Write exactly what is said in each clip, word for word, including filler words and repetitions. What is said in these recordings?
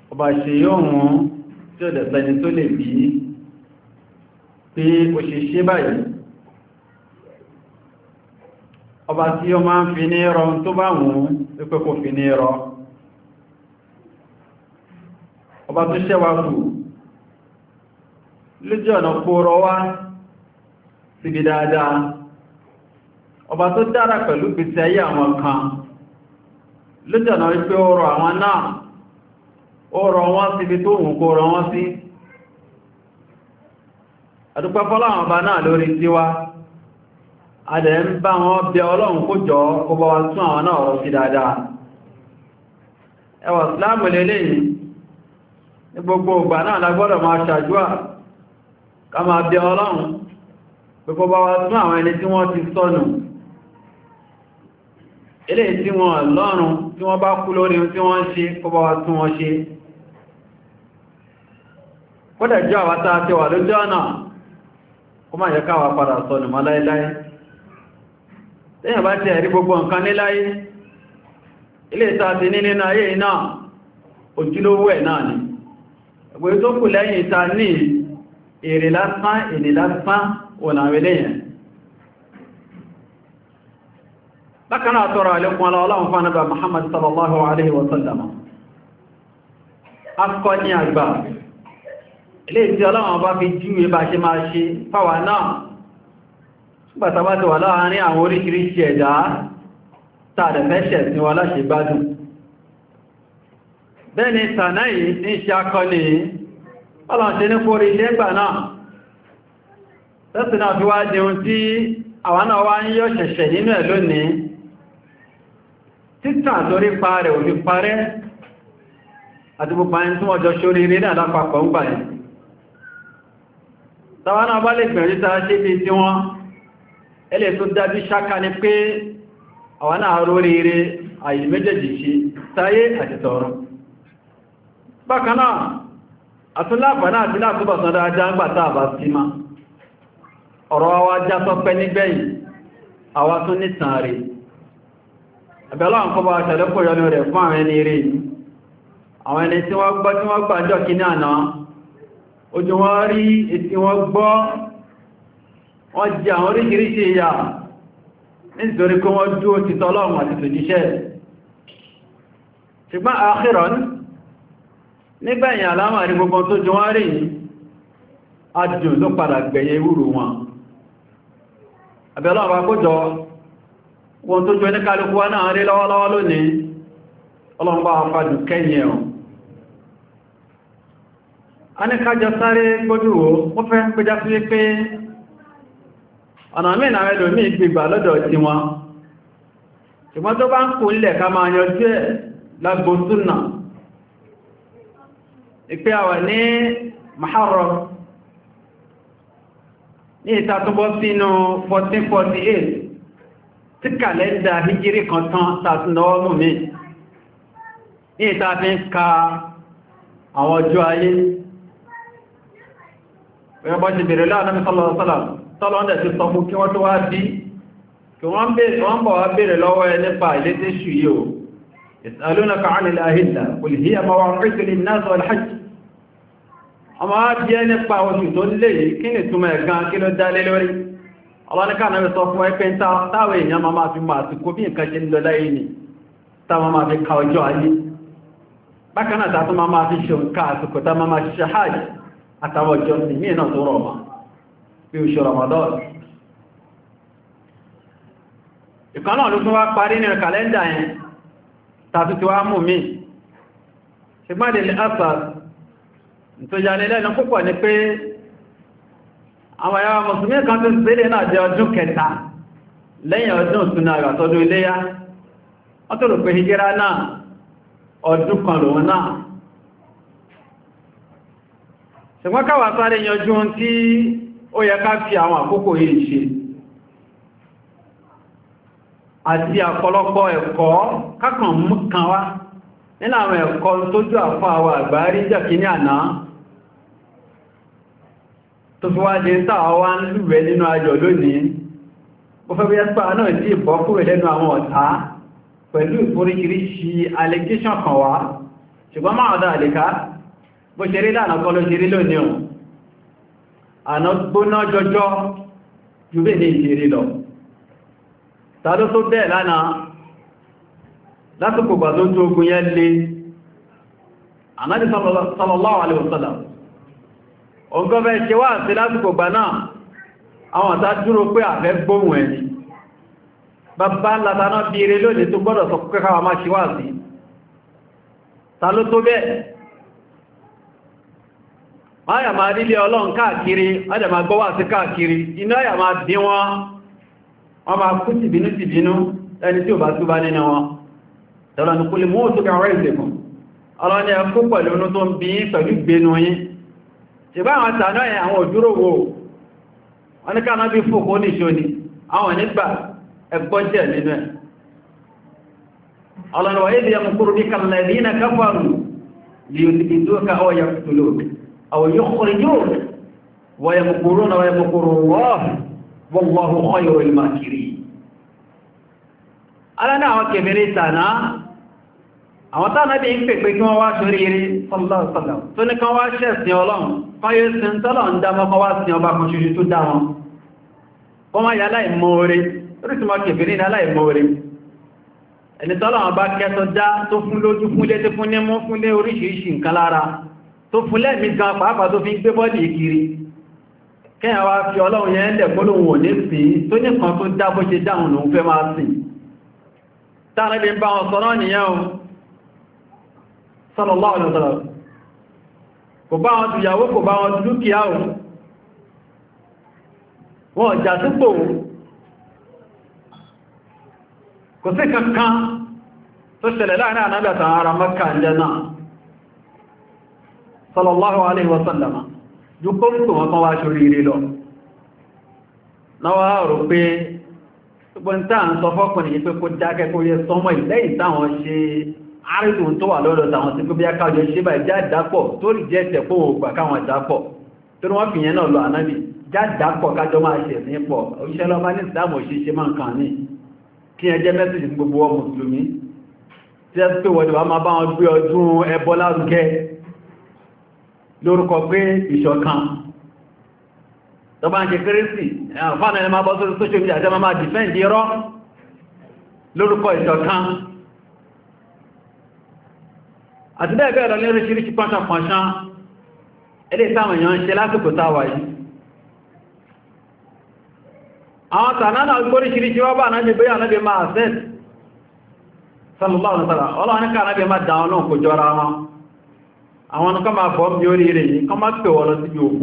ọba ṣe yóò wọ́n tí ó dẹ̀sẹ̀ni tó lè bí pé ó ṣe ṣe báyìí ọba tí ó máa ń fi ní ẹrọ tó bá wọ́n pípẹ́ kò fi ní ẹrọ ọba tó ṣẹ́wà kù lójú ọ̀nà kóòrọ wá síbi dáadáa ọba tó dára pẹ̀lú pèsè ayé àwọn kan lójú ọ̀nà wípé ọrọ̀ àwọn náà ọrọ̀ wọn síbi tó wùn kó rọ wọn sí àdúpẹ́ fọ́láwọn ọba náà lórí tíwá adẹ̀ ń bá wọn bí ọlọ́run kó jọ kó bá wa tún àwọn náà rọ sí dáadáa ẹwà ìsìláàmù lélẹ́yìn ní gbogbo ìgbà náà lágbọ́dọ̀ máa ṣàdúà ká máa bí ọlọ́run pé kó bá wa tún àwọn ẹni tí wọ́n ti sọnù eléyìí tí wọ́n lọ́rùn tí wọ́n bá kú lórí tí wọ́n ṣe kó bá wa tún wọn ṣe kódà jọ àwátá àti wà lójú ọ̀nà kó máa yẹ káwà padà sọnù mọ́ láíláí tẹ́yìn bá ti ẹ̀rí gbogbo nǹkan ní láyé ilé ìta ti ní nínú ayé iná ojúlówó ẹ̀ náà ni ẹgbẹ́ tó kù lẹ́yìn ìta ní èrè lásán èdè lásán ònàwẹ́lẹ́yìn lákanáà tọrọ àlékún aláwọ̀n fánàbà Muhammad sallallahu alaihi wasallam akọ́ ní àgbà ilé ìtí ọlọ́wọ̀n bá fi júwe bá ṣe máa ṣe fáwà náà ṣùgbàtàbá ti wà láàárín àwọn oríṣiríṣi ẹ̀dá tààdẹ̀ fẹ́ṣẹ̀ sí wà láṣẹ gbádùn bẹ́ẹ̀ni tànáyì ní ṣe akọni ọlọ́ṣẹ́ ní kórí iṣẹ́ gbà náà tẹ́sì náà fi wá jẹun tí àwọn náà wá ń yọ́ ṣẹ̀ṣẹ̀ nínú ẹ̀ lónìí títà torí parẹ̀ òfin parẹ́ àti gbogbo ẹni tí wọ́n jọ ṣorí rí náà lápapọ̀ ń gbà ẹ̀ tàwọn náà bá lè gbẹ̀rẹ̀ tàà ṣe bí tí wọ́n ẹlẹ́ tó dájú ṣáká ní pé àwọn náà rórí rí àyè méjèèjì ṣe táyé àti tọ̀run bákan náà àtúnláàpàá náà tí látúbọ̀sán dáadáa ń gbà tàà bá sí ma ọ̀rọ̀ wa já sọpẹ́ nígbẹ̀yìn àwa tún ní tàn rí ẹ̀bẹ̀lọ́ àkọ́bọ̀ àṣẹ̀lẹ́kọ̀ yọnu rẹ̀ fún àwọn ẹni rí àwọn ẹni tí wọ́n gbọ́ tí wọ́n gbàjọ́ kí ní àná ojú wọ́n rí ètí wọ́n gbọ́ wọ́n jẹ àwọn oríṣiríṣi ìyà nítorí kí wọ́n dúró ti tọ́lọ́run àti tòjíṣẹ́ ṣùgbọ́n àkhíràn nígbẹ̀yìn àlámà rí gbogbo tó jù wọ́n rí adùn ló padà gbẹ̀yẹ ìwúrù wọn àbẹ̀lọ́ àwọn akójọ wọn tó jọ ní kálukú wá náà rí lọ́wọ́lọ́wọ́ lónìí ọlọ́run bá fàdù kẹ́yìn ẹ̀rùn a ní kájọ sáré gbójúwò wọ́n fẹ́ pẹjá sí pé ọ̀nà mìíràn rẹ̀ lómi gbígbà lọ́dọ̀ tí wọn ṣùgbọ́n tó bá ń kò nílẹ̀ ká máa yanjú ẹ̀ lágbó súnà ìpé àwà ní Muharram ní ìtàtúbọ́ sínú fourteen forty-eight tí kàlẹ́ndà hijiri kan tán tàtúnlọ́wọ́ mú mi ní ìtàfí ń ka àwọn ọjọ́ ayé wọ́n bá ti bèèrè láàrín sọ́lọ́sọ́lá tọ́lọ́ndẹ̀ ti sọ fún kí wọ́n tó wá bí kí wọ́n bọ̀ wá bèèrè lọ́wọ́ ẹ nípa ilé tí ṣù yíò yas'alunaka 'anil ahilla qul hiya mawaqitu lin-nas wal-hajj ọmọ wá bí ẹ nípa oṣù tó lè kí ni túnmọ̀ ẹ̀gan kí ló dálé lórí ọlọ́nìká náà sọ fún ẹgbẹ́ táwẹ̀ èèyàn máa fi máa ti kó bí nǹkan ṣe ń lọ láyé ni táwọn máa fi ka ọjọ́ ayé bákanáà tàbí máa fi ṣe nǹkan àsìkò tá máa ṣe hajj àtàwọn ọjọ́ sí mí náà tó rọ̀ ma bí oṣù Ramadan ìkan náà ló tún wá parí ní kàlẹ́ndà yẹn tàbí tí wá mú mi ṣùgbọ́n lè ásà tó yà ní lẹ́nu púpọ̀ ní pé àwọn ẹ̀yà mùsùlùmí kan tó sílé náà jẹ́ ọdún kẹta lẹ́yìn ọdún ìtúnà àgbàtọ́dún iléyá wọ́n tó rò pé hijira náà ọdún kan lòun náà ṣùgbọ́n káwà sáré yanjú tí ó yẹ ká fi àwọn àkókò yìí ṣe àti àpọ̀lọpọ̀ ẹ̀kọ́ kákan mú kan wá nínú àwọn ẹ̀kọ́ tó jú àfọ́ àwọn àgbárí jẹ́ kí ní àná tó fi wá jẹ́ sáà wá ń lúwẹ̀ nínú ayọ̀ lónìí ó fẹ́ bí ẹ́spá náà tí ìbọ́ kúrò lẹ́nu àwọn ọ̀tá pẹ̀lú ìforíṣiríṣi allegation kan wá ṣùgbọ́n máa dá àlèká bó ṣe rí lánàá kọ́ ló ṣe rí lónìí ọ̀ àná gbóná jọjọ́ jù bí ní ìṣeré lọ ta ló tó bẹ́ẹ̀ lánàá lásìkò gbà tó tó ogun yẹn lé Ànábì sallallahu alaihi wasallam ọgọ́fẹ́ ṣe wá sí lásìkò gbà náà àwọn àtà dúró pé àfẹ́ gbóhùn ẹni bàbá látàná bí eré lónìí tó gbọ́dọ̀ sọ pé káwà máa ṣe wá sí ta ló tó bẹ́ẹ̀ ayà máa rí ilé ọlọ́run káàkiri ayà máa gbọ́wà sí káàkiri iná ayà máa bí wọn wọ́n máa kú tìbínú tìbínú ẹni tí ò bá túbá nínú wọn tọ́lá ní kúlé mọ́ tó kàwọ́ ìsẹ̀kùn ọlọ́run ni ẹkú pẹ̀lú inú tó ń bí pẹ̀lú gbénu yín ṣe bá àwọn tàná ẹ̀ àwọn òdúró wo wọ́n ní káàná bí fòkó ní ṣó ni àwọn nígbà ẹgbọ́n jẹ́ nínú ẹ̀ ọlọ́run wà ìdí yamkuru bika alladhina kafaru liyuthbituka aw yaqtuluka aw yukhrijuka wa yamkuruna wa yamkuru Allah wallahu khayrul makirin alana àwọn kèfèrè tàná àwọn tánà bí ń pèpè kí wọ́n wá sórí eré sallallahu alaihi wasallam tó ní kan wá ṣẹ̀sìn ọlọ́run fáyé sin tọ́lọ̀ ń dámọ́ kan wá sin ọba kan ṣoṣo tó dá wọn wọ́n máa yà láìmọ́ọ̀rẹ́ orísìmọ̀ kèfèrè ní aláìmọ́ọ̀rẹ́ ẹni tọ́lọ̀ wọn bá kẹsọ já tó fún lójú fún lé tó fún ní mú fún lé oríṣiríṣi nǹkan lára tó fún lẹ́mí gan pàápàá tó fi ń gbé bọ́ọ̀lì kiri kẹ́yàn wá fi ọlọ́run yẹn lẹ̀ gbólóhùn ò ní sí tó ní kan tó dá bó ṣe dáhùn lòun fẹ́ máa sìn táwọn ibi ń bá wọn sọ́nà nìyẹn o sallallahu alaihi wasallam kò bá wọn tìyàwó kò bá wọn dúkìá o wọn jà sípò kò sí kankan tó ṣẹlẹ̀ láàrin Ànábì àtàwọn ará Mẹ́kà ilẹ̀ náà sallallahu alaihi wasallam jù kó ń tó wọn kan wá ṣorí ire lọ náwà rò pé gbogbo ń tàà ń sọ fọ́kùnrin yìí pé kó dákẹ́ kó yẹ sọmọ ìlẹ́yìn táwọn ṣe àrídùn tó wà lọ́dọ̀ tàwọn sí gbogbo akájọ ṣe bá já dápọ̀ tó rí jẹ́ tẹ̀pọ̀ ògbà káwọn dápọ̀ tó ní wọ́n fi yẹn náà lọ Ànábì já dápọ̀ kájọ máa ṣe ní pọ̀ òṣìṣẹ́ lọ́bá ní ìsìlámù òṣìṣẹ́ máa ń kàn ní kí ẹ jẹ́ mẹ́sìlì gbogbo wọn mùsùlùmí tí ẹ pé wọ́n wá máa bá wọn gbé ọdún ẹbọ lárugẹ lórúkọ pé ìṣọ̀kan tó bá ń ṣe kérésì fánà ẹni máa bọ́ sórí social media jẹ́ máa dìfẹ́ǹdì rọ́ lórúkọ ìṣọ̀kan àti bẹ́ẹ̀ bẹ́ẹ̀ lọ ní oríṣiríṣi pọ́nṣánpọ́nṣán ilé ìsáwọn èèyàn ń ṣe lásìkò táwà yìí àwọn tànánà gbóríṣiríṣi wọ́n bá náàbí bóyá náàbí máa sẹ́t sallallahu alaihi wasallam ọlọ́wọ́n ní ká náàbí máa dáwọn náà kò jọra wọn àwọn ọkọ̀ máa bọ́ bí orí rẹ̀ yìí kọ́ máa pè wọ́n lọ sí òkú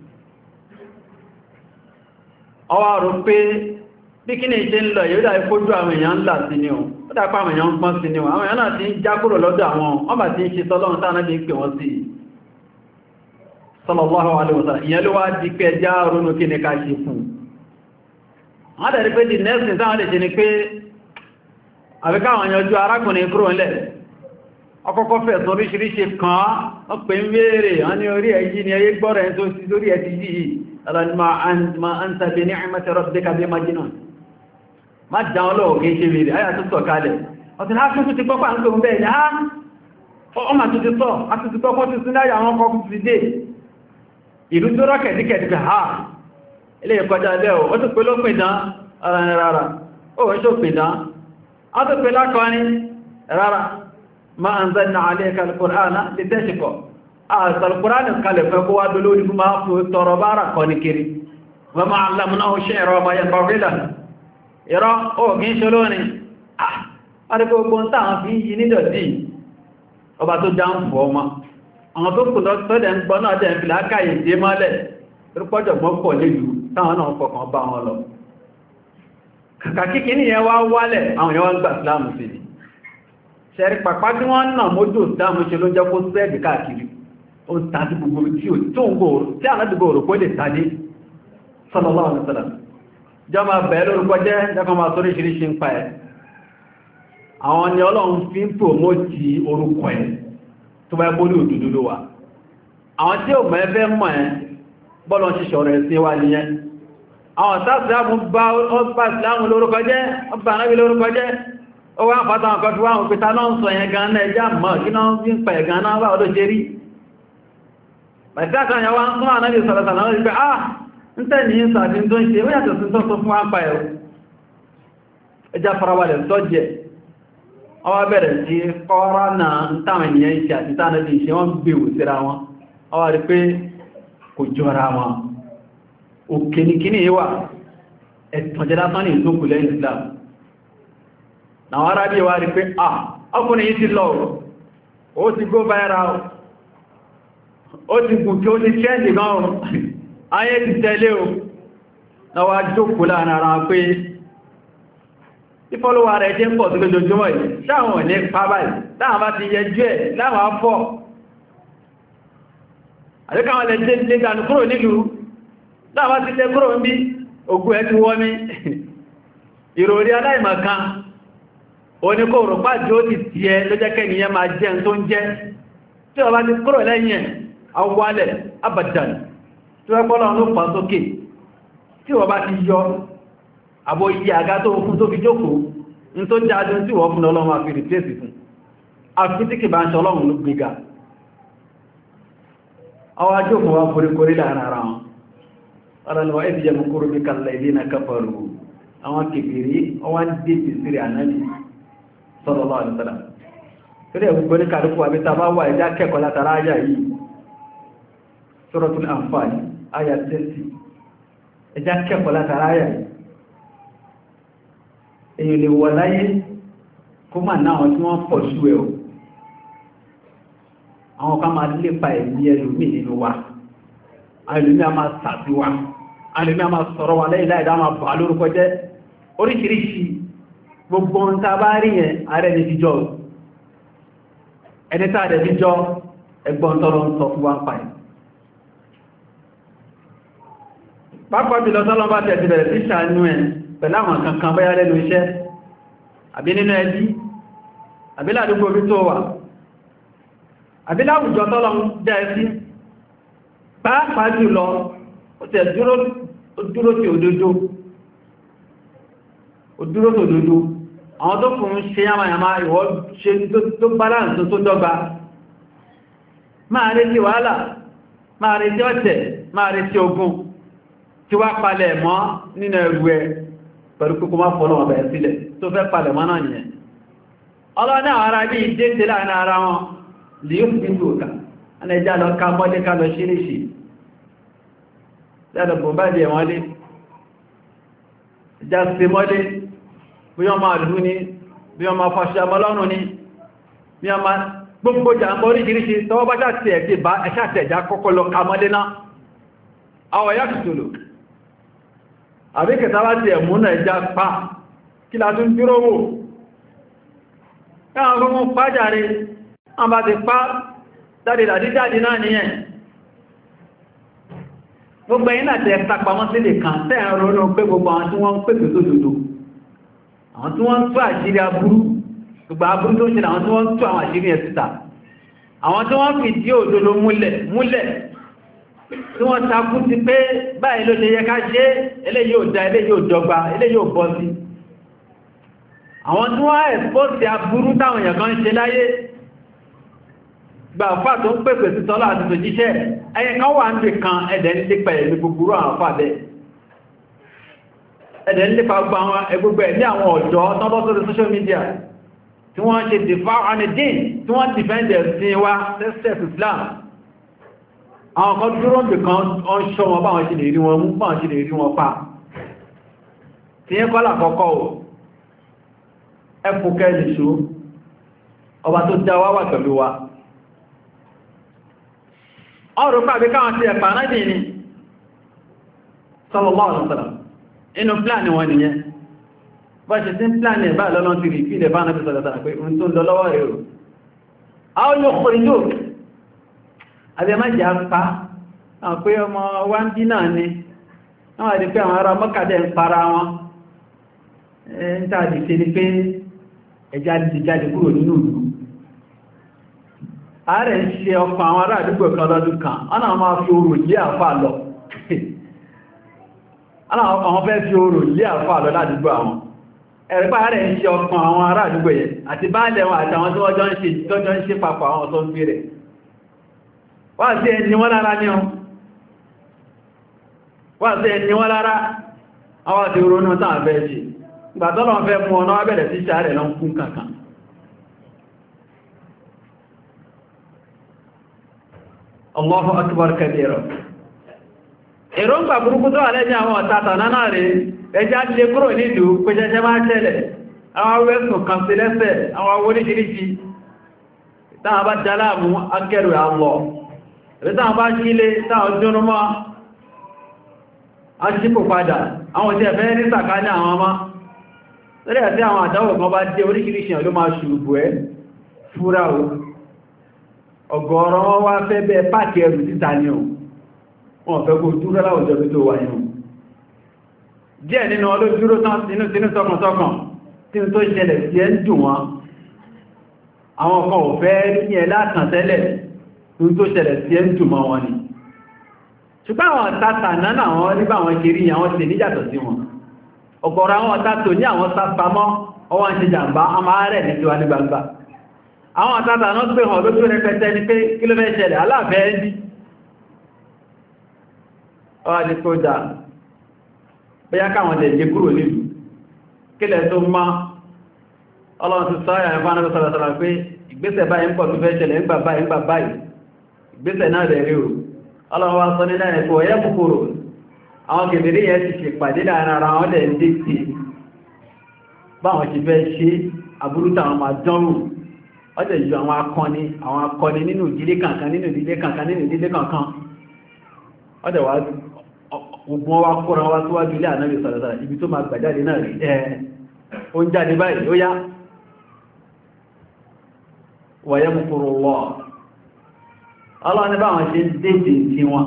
ọwá rò pé bí kí ní ṣe ń lọ yóò dá ìfójú àwọn èèyàn ńlá sí ni ó ó dápá àwọn èèyàn ń pọ́n sí ni ó àwọn èèyàn náà ti ń já kúrò lọ́dọ̀ àwọn wọ́n bá ti ń ṣe tọ́lọ́run tánà bí ń pè wọ́n sí sallallahu alaihi wasallam ìyẹn ló wá di pé ẹjá ronú kí ní ká ṣe fún wọ́n dẹ̀ rí pé di nẹ́sìn táwọn lè ṣe ni pé àbíkáwọn yanjú arákùnrin kúrò ńlẹ̀ ọkọ̀kọ́ fẹ̀ sọ oríṣiríṣi kan wọ́n pè ń wéèrè wọ́n ní orí ẹ̀yí ni ẹyẹ gbọ́rẹ̀ ẹ̀ tó sí lórí ẹ̀ ti yìí ma an tàbí ní àmàtẹ̀ rabbika bí majnun má dáwọn lọ́wọ́ kìí ṣe wèrè ayà tó sọ kalẹ̀ ọ̀tí láàrín tó ti gbọ́pá ń pè ń bẹ́ẹ̀ ni á ọmọ tó ti sọ àti ti gbọ́pọ́ ti sí láyà àwọn ọkọ̀ ti dé ìlú tó rọ́kẹ̀díkẹ̀dí ha ilé ìkọjá ilẹ̀ ó tó pé lópin dán ara ní rárá ó wọ́n tó pè dán á tó pé lákọrin rárá ma anzalna alayka al-Qur'ana litashqa ààtà al-Qur'an kalẹ̀ fẹ́ kó wá dúró ní máa fi tọrọ bára kọ ní kiri wa ma 'allamnahu shi'ra wa ma yanbaghi lahu ìrọ́ ó kí ń ṣe lónìí àrígbogbo táwọn fi yí nídọ̀dí ọba tó dá ń fọ́ ọmọ àwọn tó kù lọ́tọ́dẹ̀ ń gbọ́ náà dẹ̀ ń fi lákàyè dé mọ́lẹ̀ rúpọ́jọ̀gbọ́n pọ̀ lélu táwọn náà fọkàn bá wọn lọ kàkà kíkì ní yẹn wá wálẹ̀ àwọn yẹn wá ń gbà sílámù sí ni ṣẹ̀rí pàpá tí wọ́n náà mójú sílámù ṣe ló jẹ́ kó sẹ́ẹ̀dì káàkiri ó ń tàbí gbogbo tí ó tó ń gbòòrò tí ànádìgbò òrò kó lè tàdé sallallahu alaihi wasallam jọ máa bẹ̀ẹ́ lórúkọ jẹ́ jẹ́kan máa sórí ṣiríṣi ń pa ẹ̀ àwọn ni Ọlọ́run fi ń pòmótì orúkọ ẹ̀ tó bá gbórí òdúdó ló wà àwọn tí ò mẹ́fẹ́ mọ̀ ẹ́ bọ́lọ̀ ṣiṣọ́ rẹ̀ sí wá nìyẹn àwọn sáàsìlámù bá ọgbà ìsìlámù lórúkọ jẹ́ ọgbà anábì lórúkọ jẹ́ ó wá pàtà ọkọ̀ tí wọ́n ń pẹta náà ń sọ yẹn gan náà ẹjá mọ́ kí náà ń pẹ̀ gan náà bá ọdọ́ ṣe rí bàtíkàtà yẹn wá ń sún ànábì sọ̀rọ̀sà náà rí pé ah ń tẹ́ ní ìsàdín tó ń ṣe ó yàtọ̀ sí tó fún wá ń pa ẹ̀rọ ẹjá farabalẹ̀ tọ́jẹ̀ ọwá bẹ̀rẹ̀ sí kọ́rọ̀ náà ń táwọn ènìyàn ìṣẹ́ àti tánàbí ìṣẹ́ wọ́n gbèwò síra wọn ọwá rí pé kò jọra wọn òkè ní kíní wà ẹ̀tànjẹ́ lásán ní ìtókù lẹ́yìn Islam náà ará bí wá rí pé ah ọkùnrin yìí ti lọ ó ti go viral ó ti gùn kí ó ti trẹ́ndì gan ọ̀run ayé ti tẹ́lé o náà wá jókòó láàrin ara pé ìfọ́lọ́wà rẹ̀ jẹ́ pọ̀ tó lójoojúmọ́ yìí sáwọn ní pàbáyì láwọn bá ti yẹjú ẹ̀ láwọn afọ́ àríkàwọn lè jẹ́ lè dànù kúrò nílùú láwọn bá ti lè kúrò ń bí ogun ẹ̀ ti wọ́ mi ìròrí aláìmọ̀kan oníkòrò pàjú ó ti tí ẹ ló jẹ́ kẹ́niyàn máa jẹ́ tó ń jẹ́ tí wọ́n bá ti kúrò lẹ́yìn ẹ̀ awọ́lẹ̀ abadan tí wọ́n pọ́lọ̀ ló fà sókè tí wọ́n bá ti yọ àbò iye àgá tó fún tó fi jókòó ní tó jáde tí wọ́n fún ọlọ́run àfi rìpléṣì fún àfi tí kì bá ń ṣe ọlọ́run ló gbíga àwọn ajókòó wá koríkorí láàrin ara wọn ọ̀rọ̀lọ́wọ́ ẹ̀bí jẹ́ mọ́kúrú bí kàlẹ̀ ìdí na káfàrù àwọn kèfèrí ọwá dé ti sírí ànábì sallallahu alaihi wasallam torí ẹ̀gbogbo ní kàlùkù àbíta bá wà ìdá kẹ́kọ̀ọ́ látara ayà yìí Suratul Anfal ayà thirty ẹjá kẹ́kọ̀ọ́ látara ayà yìí èyí lè wọ láyé kó mà náà tí wọ́n pọ̀ sú ẹ̀ o àwọn kan máa lépa ẹ̀mí ẹlòmí nínú wa ẹlòmí a máa sàbí wa ẹlòmí a máa sọ̀rọ̀ wa lẹ́yìn láìdá máa bà lórúkọ jẹ́ oríṣiríṣi gbogbo ń ta bá rí yẹn ààrẹ ní fíjọ́ ẹni tàà rẹ̀ fíjọ́ ẹgbọ́n tọ́rọ ń sọ fún wa ń pa ẹ̀ pápá jùlọ tọ́lọ́ bá tẹ̀ ti bẹ̀rẹ̀ sí ṣàánú ẹ̀ pẹ̀láwọn kankan báyá lẹ́nu iṣẹ́ àbí nínú ẹbí àbí ládùúgbò bí tó wà àbí láwùjọ tọ́lọ ń jẹ́ sí pàápàá jùlọ ó tẹ̀ dúró tí òdodo òdúró tó òdodo àwọn tó kùn ń ṣe yamayama ìwọ́ ṣe tó balance tó dọ́gba máa retí wàhálà máa retí ọ̀tẹ̀ máa retí ogun tí wá palẹ̀ mọ́ nínú ẹrù ẹ pẹ̀lú kókó má fọ́nà ọ̀bẹ̀ sílẹ̀ tó fẹ́ palẹ̀ mọ́ náà nìyẹn ọlọ́nà ara bí ìdé tí láàrin ara wọn lè yóò fi ń gbòkà ẹni ẹjá lọ ká mọ́lé ká lọ ṣíríṣì lẹ́dọ̀ bò bá jẹ wọ́n lé ìjá sí mọ́lé bí wọ́n máa lú ní bí wọ́n máa fàṣẹ ọmọlọ́rùn ní bí wọ́n máa gbogbo jàmbá oríṣiríṣi tọwọ́ bá ṣàtẹ̀ ẹ̀kì bá ẹ̀ṣàtẹ̀já kọ́kọ́ lọ ká mọ́lé náà àwọ̀ yá kìtòlò àbí kẹta bá ti ẹ̀mú náà ẹjá pa kí la tún dúró wò káwọn fún mú pàjáre wọ́n bá ti pa jáde dàdíjáde náà nìyẹn gbogbo ẹ̀yìn láti ẹ̀ta pamọ́ sí lè kàn tẹ́ ẹ̀rọ ní pé gbogbo àwọn tí wọ́n ń pèsè tó dòdò àwọn tí wọ́n ń tó àṣírí aburú gbogbo aburú tó ń ṣe àwọn tí wọ́n ń tó àwọn àṣírí ẹ̀ síta àwọn tí wọ́n fi dí òdodo múlẹ̀ múlẹ̀ tí wọ́n takú sí pé báyìí ló ṣe yẹ ká ṣe eléyìí ò dá eléyìí ò dọ́gba eléyìí ò bọ́ sí àwọn tí wọ́n ẹ̀fọ́sì aburú táwọn èèyàn kan ń ṣe láyé gba àfáà tó ń pèpè sí tọ́lá àti tòjíṣẹ́ ẹyẹ kan wà ń lè kan ẹ̀dẹ̀ ń lépa ẹ̀mí gbogbo àwọn àfáà bẹ́ ẹ̀dẹ̀ ń lépa gbogbo ẹ̀ ní àwọn ọ̀dọ́ tọ́bọ́ sórí social media tí wọ́n ṣe dìfà anidin tí wọ́n dìfẹ́ndẹ̀ sí wá tẹ́sẹ̀ Islam àwọn kan dúró nì kan ọ́n ṣọ́ wọn báwọn ṣe lè rí wọn mú báwọn ṣe lè rí wọn pa tí yẹn kọ́lá kọ́kọ́ ẹ̀fùkẹ́ nìṣó ọba tó dá wá wà pẹ̀lú wa ọ̀rọ̀ pàbí káwọn ti ẹ̀pà náà dì ní sallallahu alaihi wasallam inú pláàni wọn nìyẹn bọ́ ṣe tí ń pláàni ẹ̀bá lọ́nà ti rí fílẹ̀ bá náà fi sọ̀rọ̀ pé ohun tó ń lọ lọ́wọ́ rẹ̀ o àwọn yóò kò rí yóò àbí ẹmá jẹ́ apá àwọn pé ọmọ wá ń dí náà ni wọ́n àti pé àwọn ará mọ́kàdẹ̀ ń para wọn ń tàbí ṣe ni pé ẹja ti jáde kúrò nínú ìlú ààrẹ ń ṣe ọkọ̀ àwọn ará àdúgbò kan lọ́dún kan ọ́nà máa fi orò lé àfà lọ àwọn fẹ́ fi orò lé àfà lọ ládùúgbò àwọn ẹ̀rẹ́pá rẹ̀ ń ṣe ọkàn àwọn ará àdúgbò yẹn àti báálẹ̀ wọn àtàwọn tí wọ́n jọ ń ṣe tọ́jọ́ ń ṣe papọ̀ àwọn tó ń gbé rẹ̀ wá sí ẹni wọ́n lára ní ọ wá sí ẹni wọ́n lára àwọn àti ronú tàà fẹ́ ṣe gbàtọ́lọ̀ fẹ́ mú ọ̀nà abẹ́rẹ̀ sí ṣàárẹ̀ lọ kún kankan Allahu akbar kabira èrò ń gbà burúkú tó wà lẹ́ni àwọn ọ̀tàtà náà rẹ̀ ẹjá lè kúrò nílùú pé jẹjẹ máa tẹ́lẹ̀ àwọn awẹ́sùn kan sí lẹ́sẹ̀ àwọn oríṣiríṣi táwọn bá jaláàmú akẹrù àlọ́ rẹ̀ táwọn bá sílé táwọn jónúmọ́ aṣípò padà àwọn tí ẹ̀fẹ́ ní sàká ní àwọn ọmọ lẹ́rẹ̀ àti àwọn àdáwò kan bá dé oríṣiríṣi ló máa ṣùgbọ́ ẹ́ fúra o ọ̀gọ̀ọ̀rọ̀ wọn wá fẹ́ bẹ́ pàkì ẹrù síta ní o wọ́n fẹ́ kó dúró láwùjọ bí tó wáyé o díẹ̀ nínú olójúró tán sínú sínú tọkàntọkàn tí ó tó ṣẹlẹ̀ sí ẹ́ ń dùn wọn àwọn kan ò fẹ́ ní ẹ látàn tẹ́lẹ̀ tí ó tó ṣẹlẹ̀ sí ẹ́ ń dùn mọ́ wọn ni ṣùgbọ́n àwọn tàtà náà àwọn nígbà wọn ṣe rí àwọn ṣe níjàtọ̀ sí wọn ọ̀gọ̀rọ̀ àwọn tàtò ní àwọn sápamọ́ ọwọ́n ṣe jàmbá a máa rẹ̀ ní tiwa ní gbangba àwọn tàtà náà pé hàn lójú rẹpẹtẹ ní pé kí ló fẹ́ ṣẹlẹ̀ aláàfẹ́ ẹbí ọwọ́ ni kó dà bóyá káwọn lè jẹ kúrò nílùú kílẹ̀ tó má ọlọ́run ti sọ àyà ẹ̀fà náà sọ̀rọ̀sọ̀rọ̀ pé ìgbésẹ̀ báyìí ń pọ̀ tó fẹ́ ṣẹlẹ̀ ń gbà báyìí ń gbà báyìí ìgbésẹ̀ náà rẹ̀ rí o ọlọ́run wá sọ nílẹ̀ ẹ̀kọ́ ọ̀yẹ́ kòkòrò àwọn kèbèrè yẹn ti ṣe pàdé láàrin ara wọn lẹ̀ ń dé sí báwọn ti fẹ́ ṣe àbúrúta àwọn máa dánrù ọjọ́ ìjọ àwọn akọni àwọn akọni nínú ìdílé kankan nínú ìdílé kankan nínú ìdílé kankan ọjọ́ wá gbogbo wa kóra wá síwájú ilé ànábì sọ̀rọ̀sọ̀rọ̀ ibi tó máa gbàjáde náà rí ẹ́ o ń jáde báyìí ó yá wọ̀yẹ́ mú kúrò wọ́ ọlọ́ni báwọn ṣe ń dédé tí wọn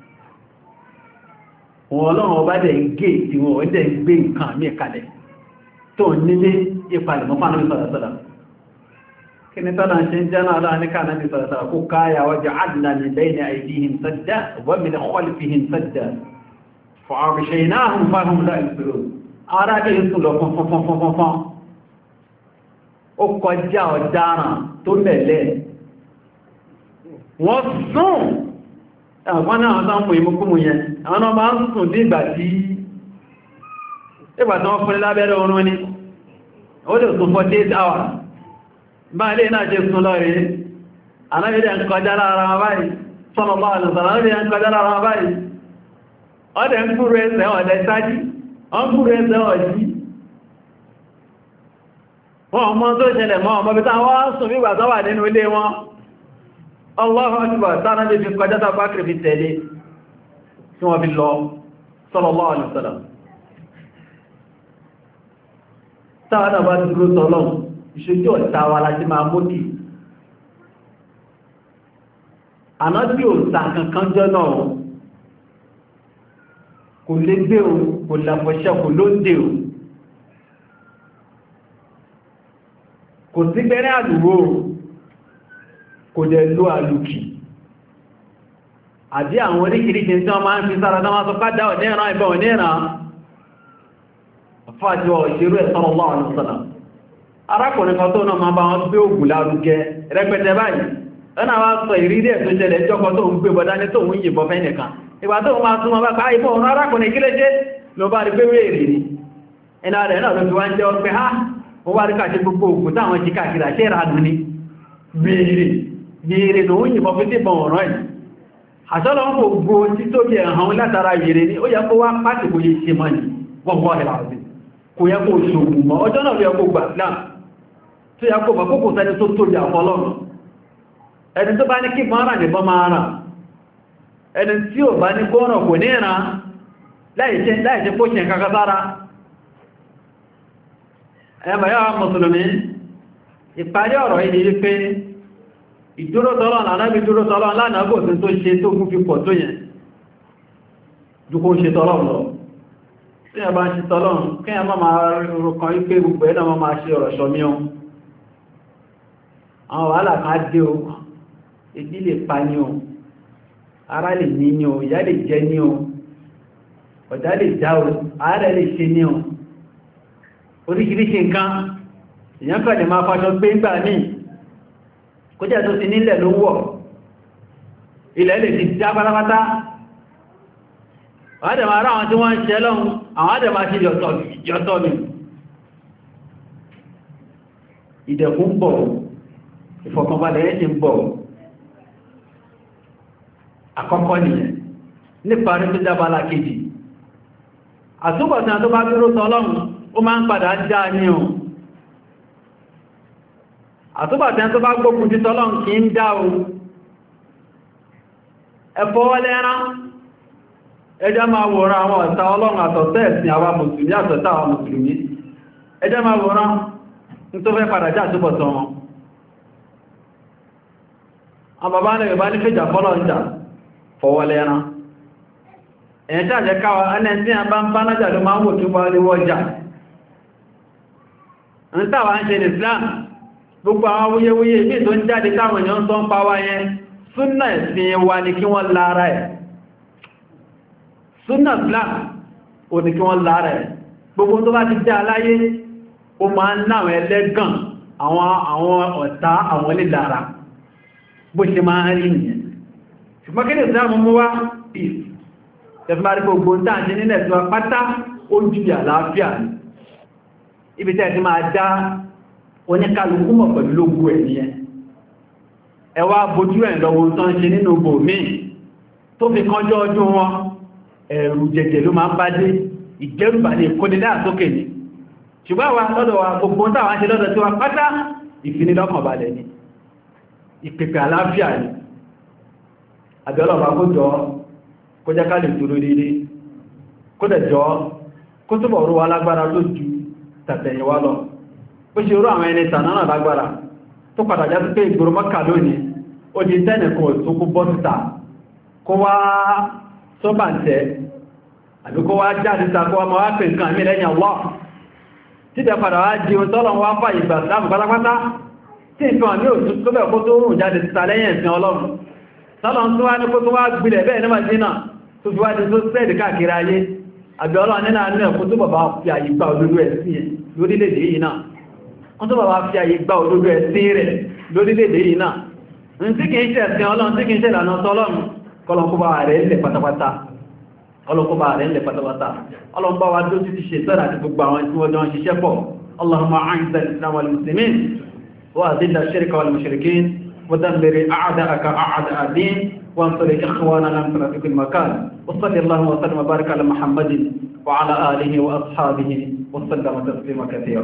wọn ọlọ́run ọba dẹ̀ ń gé tí wọn ó dẹ̀ ń gbé nǹkan mí kalẹ̀ tó nílé ìpalẹ̀ mọ́ fánàbí sọ̀rọ̀sọ̀rọ̀ kí ni tọ́nà ṣe ń jẹ́ náà láàrín ní kánàbí sọ̀rọ̀sọ̀rọ̀ kó káyà wájú àdínà ní bayna aydihim sadda wa min khalfihim sadda fa'aghshaynahum fahum la yubsirun ara dẹ̀ ń sùn lọ fọ́nfọ́nfọ́nfọ́n ó kọjá ọ̀daràn tó lẹ̀lẹ́ wọ́n sùn ẹ̀wọ̀n náà tán mú ìmúkúmù yẹn àwọn ọmọ ń sùn bí ìgbà tí ìgbà tí wọ́n fún lábẹ́rẹ́ oorun ní ó lè sùn for eight hours bá ilé náà ṣe sùn lọ rí anábìdẹ̀ ń kọjá lára wọn báyìí sallallahu alaihi wasallam anábìdẹ̀ ń kọjá lára wọn báyìí ọdẹ̀ ń kúrò ẹsẹ̀ ọ̀dẹ̀ sáájì wọ́n kúrò ẹsẹ̀ ọ̀jí wọ́n mọ́ tó ṣẹlẹ̀ mọ́ ọmọ bí táwọn sùn bí ìgbà tó wà nínú ilé wọn Allahu Akbar tánà lè fi kọjá tàbí Bakr fi tẹ̀lé tí wọ́n fi lọ sallallahu alaihi wasallam tánà bá dúró tọ́lọ́ ìṣojú ọ̀tá wa láti máa mókì àná tí ò ta kankan jọ náà kò lè gbé o kò làfọ̀ṣẹ́ kò ló ń dè o kò sí gbẹ́rẹ́ àdúgbò kò dẹ̀ ló àlùkì àbí àwọn oríkìríkì tí wọ́n máa ń fi sára tó máa sọ pàdá ọ̀nẹ́ran ìbọn ọ̀nẹ́ran fàájọ ìṣerú ẹ̀ sallallahu alaihi wasallam arákùnrin kan tó náà máa bá wọn gbé ògùn lárugẹ rẹpẹtẹ báyìí lọ́nà wá sọ ìrírí ẹ̀ tó ṣẹlẹ̀ jọ́kọ́ tó ń gbé bọ́dá ní tó ń yìnbọn fẹ́ nìkan ìgbà tó máa túnmọ̀ bá pàá ìbọn ọ̀rọ̀ arákùnrin kí lé jẹ́ ló bá rí pé wéèrè ní iná rẹ̀ náà ló fi wá ń jẹ́ ọpẹ́ ha ó wá rí káàkiri gbogbo ògùn táwọn jí káàkiri àṣẹ ìrànù ní gbèrè gbèrè ló ń yìnbọn fi sí ìbọn ọ̀rọ̀ yìí àṣọ́lọ́ ń gbogbo tí tó bí ẹ̀hàn látara yèrè ní ó yẹ kó wá pàtì kò yẹ ṣe mọ́ ní gbọ́gbọ́ ìlàrí kò yẹ kó ṣògùn mọ́ ọjọ́ náà yẹ kó gbà náà tó yẹ kó mọ̀ kókò sẹ́ni tó tóbi àfọlọ́run ẹni tó bá ní kí mọ́ra nìbọn máa rà ẹni tí ò bá ní kọ́nà kò ní ìran láìṣẹ́ kó ṣe kankan sára ẹmà yára mùsùlùmí ìparí ọ̀rọ̀ yìí wípé ìdúró tọ́lọ́ ànábì dúró tọ́lọ́ lánàá kò sí tó ṣe tó gún fi pọ̀ tó yẹn dúkó ṣe tọ́lọ́ lọ tí a bá ń ṣe tọ́lọ́ kí a máa rọ̀kan wípé gbogbo ẹ̀nà máa máa ṣe ọ̀rọ̀ ṣọmíọ́ àwọn wàhálà kan dé o ìdí lè pa ní o ara lè ní ní o ìyá lè jẹ ní o ọ̀dá lè já o ààrẹ lè ṣe ní o oríṣiríṣi nǹkan èèyàn kàn lè máa faṣọ gbé ńgbà ní kó jẹ́ tó ti nílẹ̀ ló wọ̀ ilẹ̀ lè ti já pátápátá àwọn àdẹ̀mà ara àwọn tí wọ́n ń ṣe lọ́hun àwọn àdẹ̀mà ṣe yọ̀tọ̀ mi ìdẹ̀kùn bọ̀ ìfọ̀kànbalẹ̀ ẹ̀ ti ń bọ̀ àkọ́kọ́ nìyẹn nípa rí tó jábálá kejì àtúbọ̀tán tó bá dúró tọ́lọ́run ó máa ń padà já ní o àtúbọ̀tán tó bá gbógun ti tọ́lọ́run kì í dá o ẹ̀fọ́ lẹ́rán ẹjá máa wòrán àwọn ọ̀tá ọlọ́run àtọ̀tẹ́ ẹ̀sìn àwa mùsùlùmí àtọ̀tá àwa mùsùlùmí ẹjá máa wòrán ní tó fẹ́ padà já àtúbọ̀tán wọn àwọn bàbá ní Yorùbá ní fèjà fọ́lọ́ ń jà fọwọ́lẹ́ ẹran ẹ̀yẹn tí àjẹ́ káwà ẹni tí a bá ń bá nájà ló máa ń wò kí wọ́n rí wọ́jà ń tàwà ń ṣe ní Islam gbogbo àwọn wúyewúye bí tó ń jáde táwọn èèyàn tó ń pa wá yẹn súnnà ẹ̀sìn wa ní kí wọ́n lára ẹ̀ súnnà Islam ò ní kí wọ́n lára ẹ̀ gbogbo tó bá ti jẹ́ aláyé ó máa ń náwọn ẹlẹ́gàn àwọn ọ̀tá àwọn onílára bó ṣe máa ń rí nìyẹn ṣùgbọ́n kí ní ìsìlámù mú wá peace tẹ́fìmárí gbogbo ń tàà ní nílẹ̀ tí wọ́n pátá ó jùlọ àlàáfíà ní ibi tẹ́ ti máa dá oníkàlùkù mọ̀ pẹ̀lú lógún ẹ̀ nìyẹn ẹ wá bójú ẹ̀ lọ́wọ́ tó ń ṣe nínú bò míì tó fi kánjọ́ ọdún wọn ẹ̀rù jẹ̀jẹ̀ ló máa ń bá dé ìjẹ́rùbà ní ìkódílé àsókè ní ṣùgbọ́n wa lọ́dọ̀ wa gbogbo ń tàwọn ṣe lọ́dọ̀ tí wọ́n pátá ìfinilọ́kànbalẹ̀ ni ìpèpè àlàáfíà ni àbẹ́lọ́bà kó jọ kó jẹ́ ká lè dúró dédé kó dẹ̀ jọ kó túbọ̀ rú wa lágbára tó ju tàtẹ̀yìnwá lọ ó ṣe rú àwọn ẹni tànánà lágbára tó padà já sí pé ìgboro Mọ́kà lónìí ó di tẹ́nìkan tó kú bọ́ síta kó wá sọ́bà tẹ́ àbí kó wá jáde ta kó wá máa wá pè nǹkan àmì lẹ́yìn Allah títẹ̀ padà wá di tọ́lọ̀ wá fà ìgbà láàmù pátápátá tí nǹkan àmì òtún tó bẹ̀ kó tó rùn jáde síta lẹ́yìn ẹ̀sìn Ọlọ́run tọ́lọ̀ tó wá ní kó tó wá gbilẹ̀ bẹ́ẹ̀ ní Mádínà tó fi wá di tó sẹ́ẹ̀dì káàkiri ayé àbí Ọlọ́run nínú àánú ẹ̀kú tó bàbá fi àyè gba òdodo ẹ̀sìn ẹ̀ lórílẹ̀-èdè yìí náà wọ́n tó bàbá fi àyè gba òdodo ẹ̀sìn rẹ̀ lórílẹ̀-èdè yìí náà ní tí kìí ṣe ẹ̀sìn Ọlọ́run tí kìí ṣe ìlànà tọ́lọ́run kọlọ̀kúbà rẹ̀ ilẹ̀ pátápátá ọlọ́kúbà rẹ̀ ilẹ̀ pátápátá ọlọ́mbà wa tó ti ṣe sọ́rọ̀ àti gbogbo àwọn tí wọ́n jọ ń ṣiṣẹ́ pọ̀ Allahumma a'izza al-islam wal muslimin wa adilla ash-shirka wal mushrikin wa dammir a'da'aka a'da'a ad-din وانصر إخواننا في كل مكان وصلى الله وسلم وبارك على محمد وعلى آله وأصحابه وسلم تسليما كثيرا